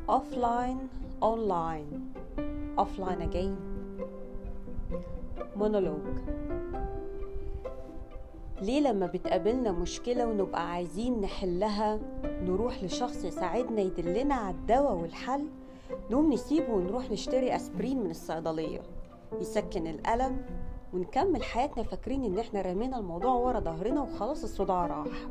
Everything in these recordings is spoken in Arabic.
offline, online, offline again. مونولوج. ليه لما بتقابلنا مشكلة ونبقى عايزين نحلها نروح لشخص يساعدنا يدلنا على الدواء والحل، نقوم نسيبه ونروح نشتري أسبرين من الصيدلية يسكن الألم ونكمل حياتنا فاكرين ان احنا رمينا الموضوع ورا ظهرنا وخلاص الصداع راح.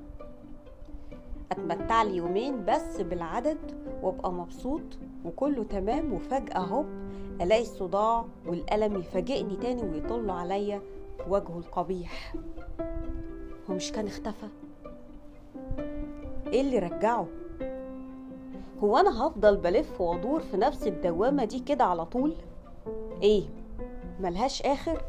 اتمتع لي يومين بس بالعدد وابقى مبسوط وكله تمام، وفجأة هوب الاقي الصداع والألم يفاجئني تاني ويطل عليا وجهه القبيح. هو مش كان اختفى؟ ايه اللي رجعه؟ هو انا هفضل بلف وادور في نفس الدوامة دي كده على طول؟ ايه ملهاش اخر؟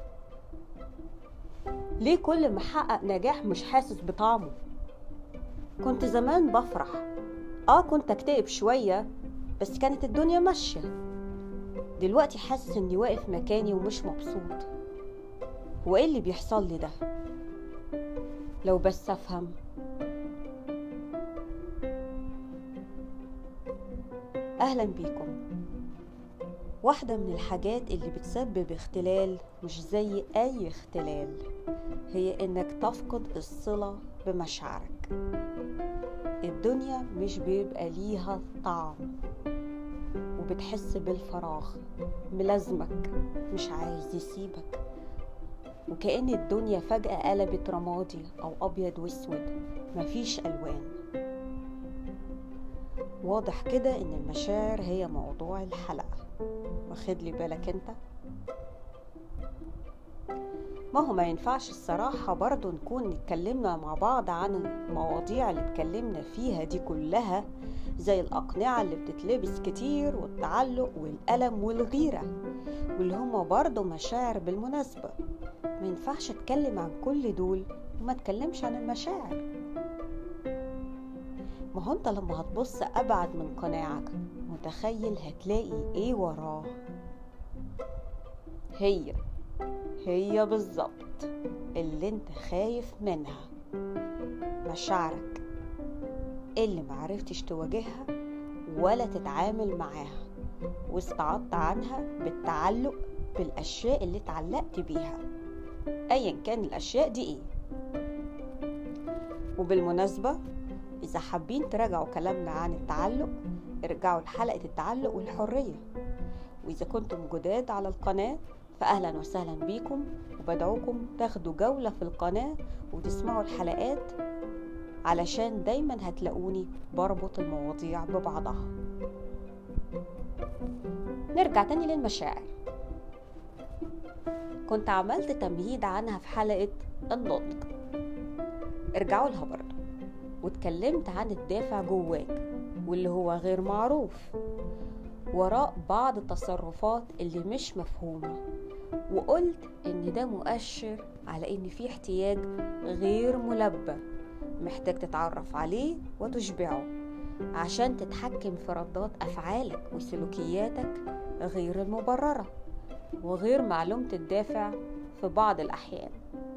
ليه كل ما احقق نجاح مش حاسس بطعمه؟ كنت زمان بفرح، كنت اكتئب شوية بس كانت الدنيا ماشية. دلوقتي حاسس اني واقف مكاني ومش مبسوط. هو ايه اللي بيحصل لي ده؟ لو بس افهم. اهلا بيكم. واحدة من الحاجات اللي بتسبب اختلال مش زي اي اختلال هي انك تفقد الصلة بمشاعرك. الدنيا مش بيبقى ليها طعم وبتحس بالفراغ ملازمك مش عايز يسيبك، وكأن الدنيا فجأة قلبت رمادي او ابيض واسود مفيش الوان. واضح كده ان المشاعر هي موضوع الحلقة. واخد لي بالك انت؟ ما ينفعش الصراحة برضو نكون اتكلمنا مع بعض عن المواضيع اللي اتكلمنا فيها دي كلها، زي الأقنعة اللي بتتلبس كتير والتعلق والألم والغيرة، واللي هما برضو مشاعر بالمناسبة. ما ينفعش اتكلم عن كل دول وما اتكلمش عن المشاعر. ما هو انت لما هتبص أبعد من قناعك متخيل هتلاقي ايه وراه؟ هي بالظبط اللي انت خايف منها، مشاعرك اللي معرفتش تواجهها ولا تتعامل معاها، واستعضت عنها بالتعلق بالأشياء اللي اتعلقت بيها أيا كان الأشياء دي ايه. وبالمناسبة إذا حابين تراجعوا كلامنا عن التعلق ارجعوا لحلقة التعلق والحرية. وإذا كنتم جداد على القناة فأهلا وسهلا بيكم، وبدعوكم تاخدوا جولة في القناة وتسمعوا الحلقات علشان دايما هتلاقوني بربط المواضيع ببعضها. نرجع تاني للمشاعر. كنت عملت تمهيد عنها في حلقة النضج، ارجعوا لها برضو، واتكلمت عن الدافع جواك واللي هو غير معروف وراء بعض التصرفات اللي مش مفهومة، وقلت ان ده مؤشر على ان في احتياج غير ملبى محتاج تتعرف عليه وتشبعه عشان تتحكم في ردات افعالك وسلوكياتك غير المبررة وغير معلومة الدافع في بعض الاحيان.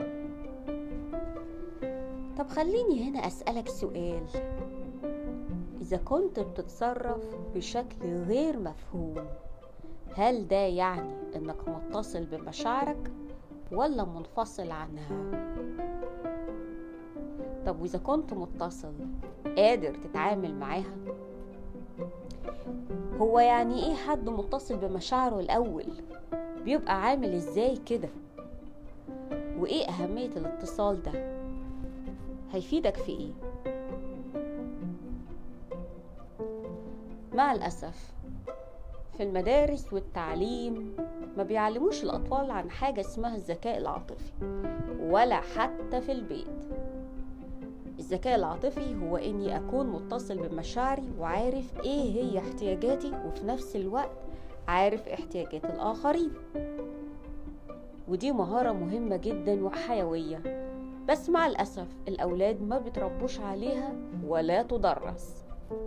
طب خليني هنا اسألك سؤال. إذا كنت بتتصرف بشكل غير مفهوم، هل ده يعني إنك متصل بمشاعرك ولا منفصل عنها؟ طب وإذا كنت متصل قادر تتعامل معاها؟ هو يعني إيه حد متصل بمشاعره الأول؟ بيبقى عامل إزاي كده؟ وإيه أهمية الاتصال ده؟ هيفيدك في إيه؟ مع الأسف في المدارس والتعليم ما بيعلموش الأطفال عن حاجة اسمها الذكاء العاطفي، ولا حتى في البيت. الذكاء العاطفي هو إني أكون متصل بمشاعري وعارف إيه هي احتياجاتي، وفي نفس الوقت عارف احتياجات الآخرين. ودي مهارة مهمة جدا وحيوية، بس مع الأسف الأولاد ما بتربوش عليها ولا تدرس.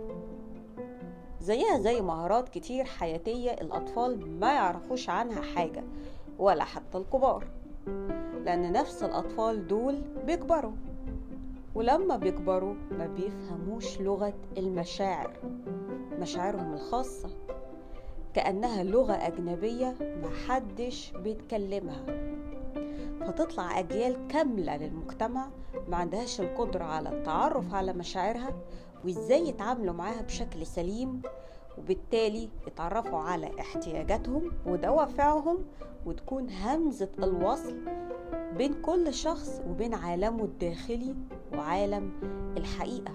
زيها زي مهارات كتير حياتية الأطفال ما يعرفوش عنها حاجة ولا حتى الكبار، لأن نفس الأطفال دول بيكبروا ولما بيكبروا ما بيفهموش لغة المشاعر، مشاعرهم الخاصة، كأنها لغة أجنبية محدش بيتكلمها. فتطلع أجيال كاملة للمجتمع ما عندهاش القدرة على التعرف على مشاعرها وإزاي يتعاملوا معاها بشكل سليم، وبالتالي يتعرفوا على احتياجاتهم ودوافعهم، وتكون همزة الوصل بين كل شخص وبين عالمه الداخلي وعالم الحقيقة.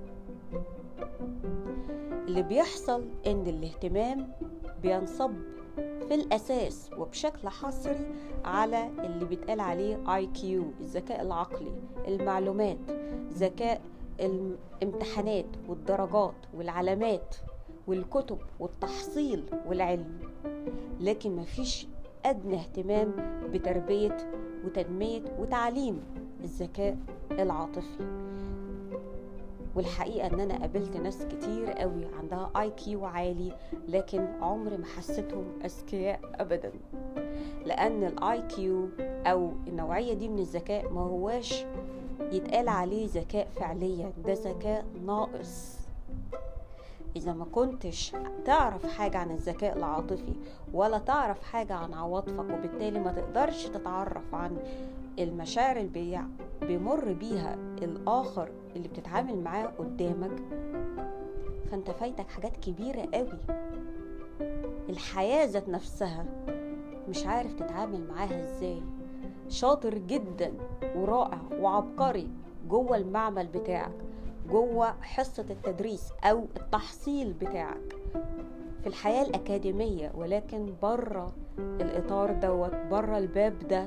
اللي بيحصل إن الاهتمام بينصب في الأساس وبشكل حصري على اللي بيتقال عليه IQ، الذكاء العقلي، المعلومات، ذكاء الامتحانات والدرجات والعلامات والكتب والتحصيل والعلم، لكن مفيش أدنى اهتمام بتربية وتنمية وتعليم الذكاء العاطفي. والحقيقة ان انا قابلت ناس كتير قوي عندها IQ عالي، لكن عمري ما حسيتهم اذكياء ابدا، لان الIQ او النوعية دي من الذكاء ما هواش يتقال عليه ذكاء فعليا، ده ذكاء ناقص. إذا ما كنتش تعرف حاجة عن الذكاء العاطفي ولا تعرف حاجة عن عواطفك، وبالتالي ما تقدرش تتعرف عن المشاعر اللي بيمر بيها الآخر اللي بتتعامل معاه قدامك، فانت فايتك حاجات كبيرة قوي. الحياة ذات نفسها مش عارف تتعامل معاها ازاي. شاطر جدا ورائع وعبقري جوه المعمل بتاعك، جوه حصة التدريس أو التحصيل بتاعك في الحياة الأكاديمية، ولكن برا الإطار دوت، برا الباب ده،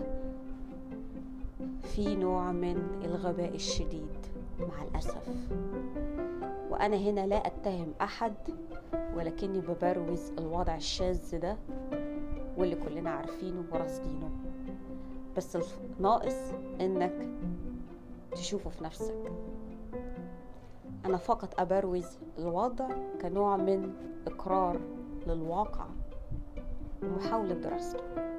في نوع من الغباء الشديد مع الأسف. وأنا هنا لا أتهم أحد، ولكني ببروز الوضع الشاذ ده واللي كلنا عارفينه ورصدينه، بس ناقص إنك تشوفه في نفسك. أنا فقط أبروز الوضع كنوع من إقرار للواقع ومحاولة دراسته.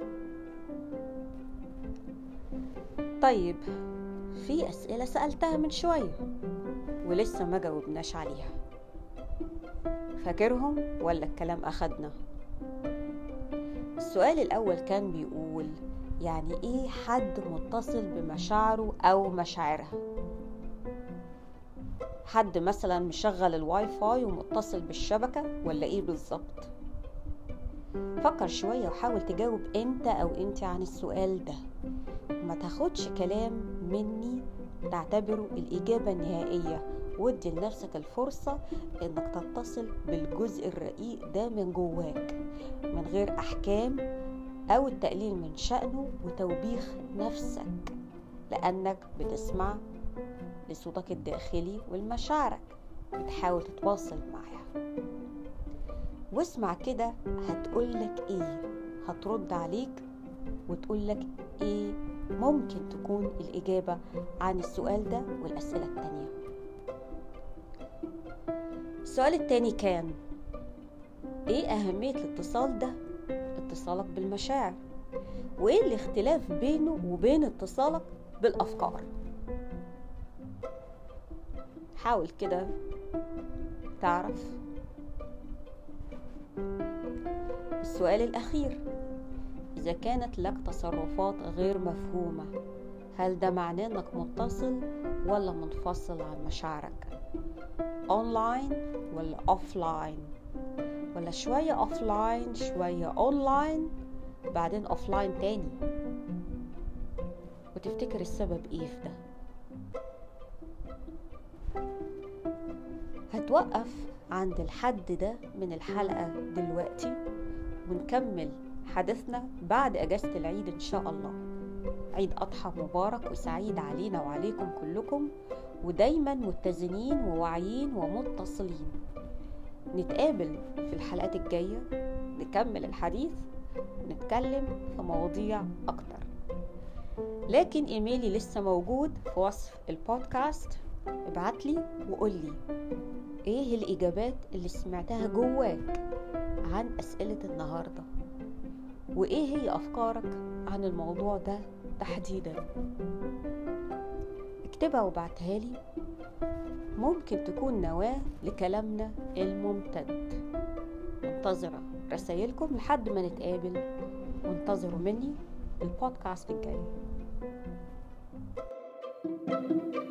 طيب، في أسئلة سألتها من شوية ولسه ما جاوبناش عليها، فاكرهم ولا الكلام أخدنا؟ السؤال الأول كان بيقول يعني إيه حد متصل بمشاعره أو مشاعرها؟ حد مثلا مشغل الواي فاي ومتصل بالشبكة ولا إيه بالظبط؟ فكر شوية وحاول تجاوب أنت أو أنت عن السؤال ده، وما تاخدش كلام مني تعتبره الإجابة النهائية، ودي لنفسك الفرصة إنك تتصل بالجزء الرقيق ده من جواك من غير أحكام أو التقليل من شأنه وتوبيخ نفسك، لأنك بتسمع لصوتك الداخلي والمشاعرك، بتحاول تتواصل معها. واسمع كده هتقولك ايه، هترد عليك وتقولك ايه ممكن تكون الإجابة عن السؤال ده والأسئلة التانية. السؤال التاني كان ايه أهمية الاتصال ده، اتصالك بالمشاعر، وايه الاختلاف بينه وبين اتصالك بالأفكار؟ حاول كده تعرف. السؤال الأخير، إذا كانت لك تصرفات غير مفهومة، هل ده معناه أنك متصل ولا منفصل عن مشاعرك؟ أونلاين ولا أوفلاين، ولا شوية أوفلاين شوية أونلاين بعدين أوفلاين تاني؟ وتفتكر السبب إيه في ده؟ هتوقف عند الحد ده من الحلقة دلوقتي، ونكمل حدثنا بعد أجازة العيد إن شاء الله. عيد أضحى مبارك وسعيد علينا وعليكم كلكم، ودايما متزنين وواعيين ومتصلين. نتقابل في الحلقات الجاية نكمل الحديث ونتكلم في مواضيع أكتر، لكن إيميلي لسه موجود في وصف البودكاست. ابعتلي وقولي ايه الإجابات اللي سمعتها جواك عن أسئلة النهاردة، وايه هي أفكارك عن الموضوع ده تحديدا. اكتبها وبعتها لي، ممكن تكون نواة لكلامنا الممتد. منتظرة رسائلكم لحد ما نتقابل، وانتظروا مني البودكاست الجاي.